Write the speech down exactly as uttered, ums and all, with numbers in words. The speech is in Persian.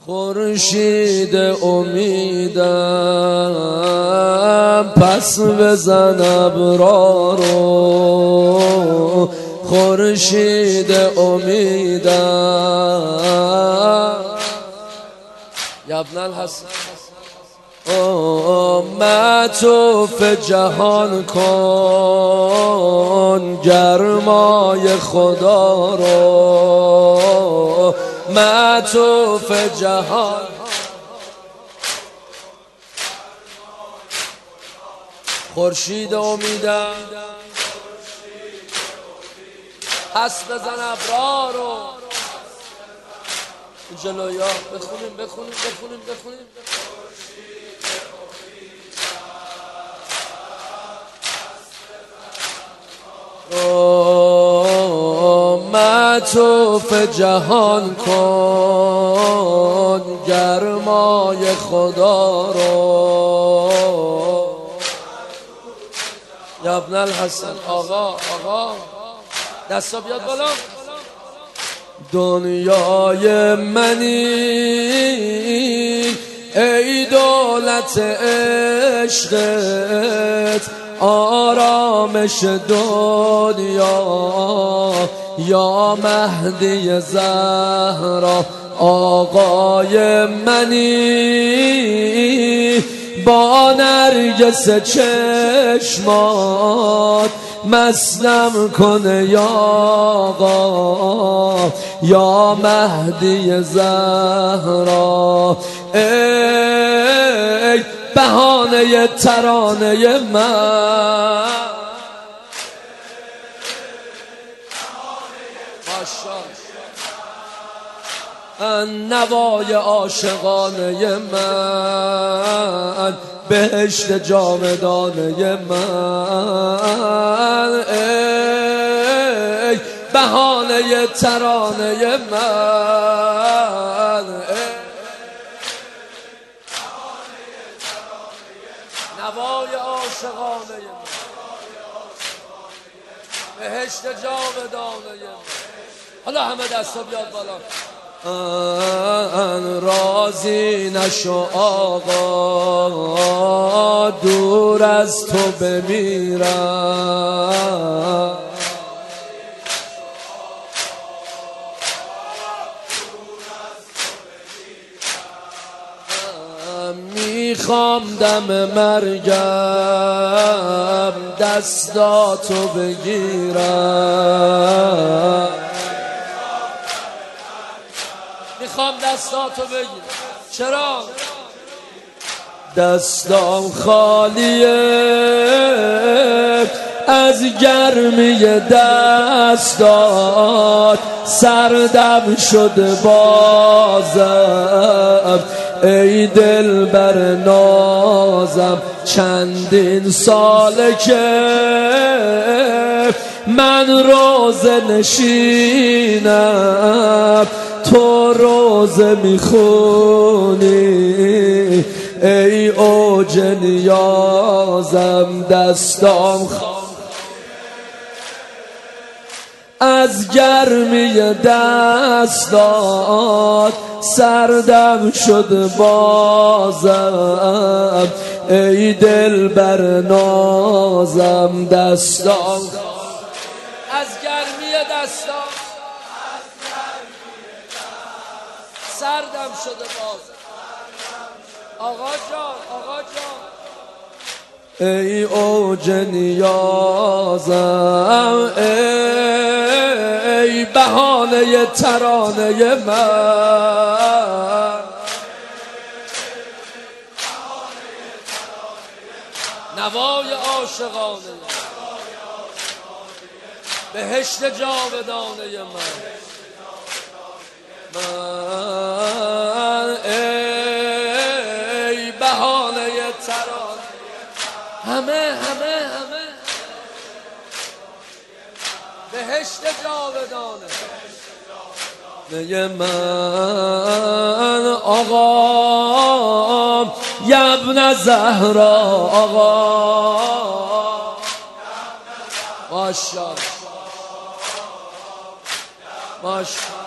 خورشید امیدم پس بزن ابرا رو، خورشید امیدم یا ابن الحسن معطوف جهان کن گرمای خدا رو، معطوف جهان خورشید امیدم پس بزن ابرا رو. جلویا بخونیم بخونیم بخونیم بخونیم معطوف جهان کن گرمای خدا رو. یا ابن الحسن آقا آقا دستا بیاد بالا. دنیای منی ای دولت عشقت، آرامش دنیا یا مهدی زهرا. آقای منی با نرگس چشمات مسلم کنه یا آقا یا مهدی زهرا. ای بهانه ترانه من، نوای عاشقانه من، بهشت جاودانه من. ای بهانه ترانه من، نوای عاشقانه من، بهشت جاودانه من. حالا همه دستا بیاد بالا. ان راضی نشو آقا دور از تو بمیرم، میخوام دم مرگم دستاتو بگیرم، میخوام دستاتو بگیرم. چرا؟ دستام خالیه از گرمی دستات، سردم شده بازم ای دل بر نازم. چندین ساله که من روزه نشینم، تو روزه میخونی ای اوج نیازم. دستام خالیه از گرمی دستات، سردم شد بازم ای دل بر نازم. دستام از گرمی دستات، سردم شده بازم. آقا جان آقا جان ای اوج نیازم، ای بهانه ترانه من، نوای عاشقانه بهشت جاودانه من. من ای بهانه ترانه همه همه همه بهشت جاودانه من. آقا یا ابن زهرا آقا ماشاءالله ماشاءالله